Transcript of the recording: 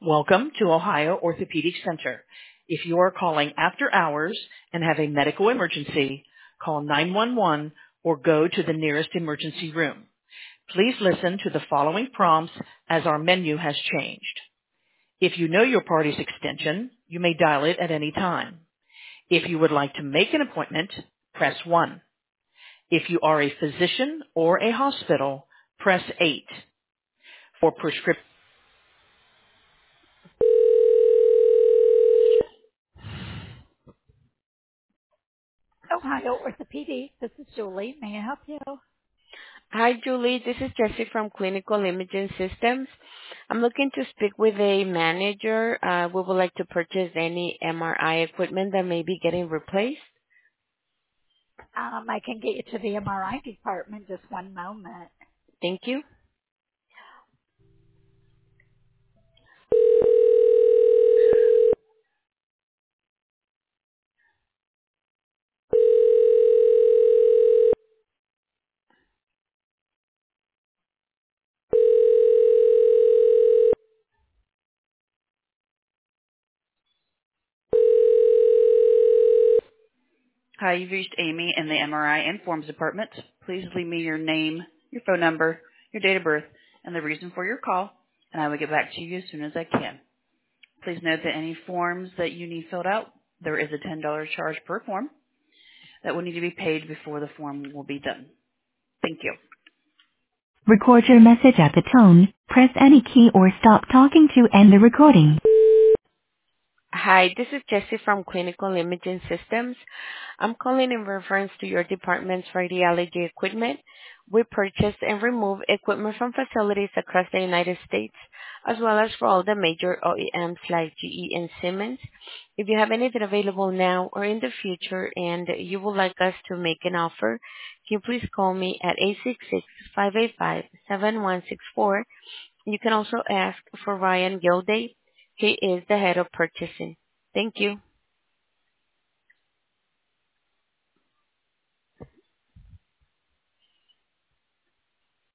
Welcome to Ohio Orthopedic Center. If you are calling after hours and have a medical emergency, call 911 or go to the nearest emergency room. Please listen to the following prompts as our menu has changed. If you know your party's extension, you may dial it at any time. If you would like to make an appointment, press 1. If you are a physician or a hospital, press 8. For prescription. Ohio Orthopedic, this is Julie. May I help you? Hi, Julie. This is Jessie from Clinical Imaging Systems. I'm looking to speak with a manager. We would like to purchase any MRI equipment that may be getting replaced. I can get you to the MRI department. Just one moment. Thank you. Hi, you've reached Amy in the MRI and Forms department. Please leave me your name, your phone number, your date of birth, and the reason for your call, and I will get back to you as soon as I can. Please note that any forms that you need filled out, there is a $10 charge per form that will need to be paid before the form will be done. Thank you. Record your message at the tone. Press any key or stop talking to end the recording. Hi, this is Jessie from Clinical Imaging Systems. I'm calling in reference to your department's radiology equipment. We purchase and remove equipment from facilities across the United States, as well as for all the major OEMs like GE and Siemens. If you have anything available now or in the future and you would like us to make an offer, can you please call me at 866-585-7164. You can also ask for Ryan Gilday. He is the head of purchasing. Thank you.